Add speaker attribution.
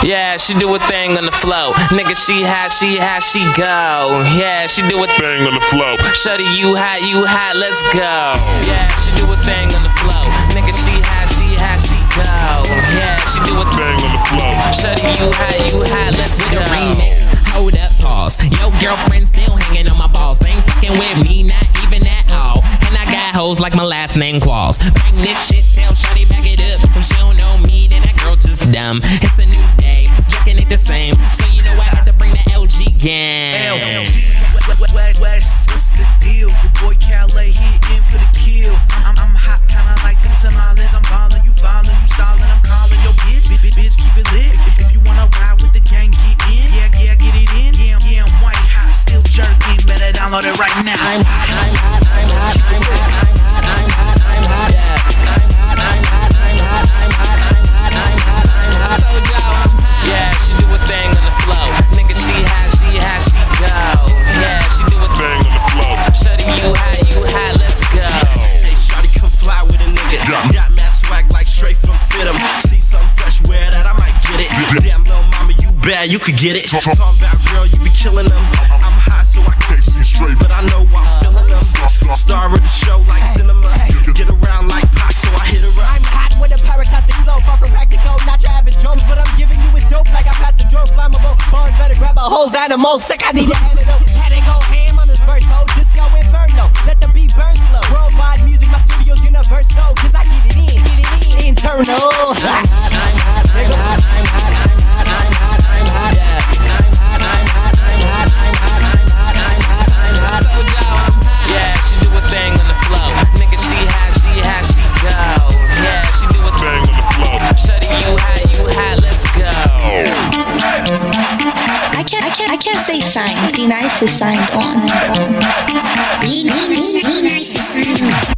Speaker 1: Yeah, she do a thing on the flow. Nigga, she go. Yeah, she do a
Speaker 2: thing on the flow.
Speaker 1: Shorty, you hot, let's go. Yeah, she do a thing on the flow. Nigga, she go. Yeah, she do a
Speaker 2: thing on the flow.
Speaker 1: Shorty, you hot, let's go.
Speaker 3: Remix. Hold up, pause. Yo, girlfriend still hanging on my balls. They ain't fucking with me, not even at all. And I got hoes like my last name Qualls. Bang this shit, tell shawty back it up. If she don't know me, then that girl just dumb. It's a new day, Jackin' ain't the same. So you know I had to bring the LG gang.
Speaker 4: West, what's the deal? Your boy Calais, he in for the kill. I'm hot, kinda like them tamales. I'm ballin', you fallin', you stallin', I'm callin' yo bitch. Bitch, keep it lit. If you wanna ride with the gang, get in. Yeah, get it in. Yeah, I'm white hot, still jerking. Better download it right now.
Speaker 3: I'm hot. Yeah.
Speaker 1: I told y'all I'm hot. Yeah, she do a thing on the flow. Nigga, she go. Yeah, she do a
Speaker 2: thing on the flow.
Speaker 1: Shorty, you hot, let's go.
Speaker 4: Hey, shawty, come fly with a nigga. Got mad swag like straight from Fitum. See something fresh, wear that, I might get it. Damn, little mama, you bad, you could get it. Talking about girl, you be killing them. I'm high, so I can't see straight, but I know I'm feeling them. Star of the show like cinema. Get around like Pac, so I hit her up.
Speaker 5: I'm hot with a pyroclastic flow, far from practical, not your average drums, but I'm giving you a dope like I passed the drone, flammable. Bars better grab a hose, animal sick, I need an antidote. Had to go ham on this verse, ho, disco inferno, let the beat burn slow. Worldwide music, my studio's universal, cause I get it in, internal. I'm hot, yeah.
Speaker 1: I told y'all I'm hot. Yeah, she do a thing on the flow. Nigga, she go. Yeah, she do a
Speaker 2: thing on the flow.
Speaker 1: Shorty, you hot, let's go.
Speaker 6: I can't say signed. D-Nice is signed on.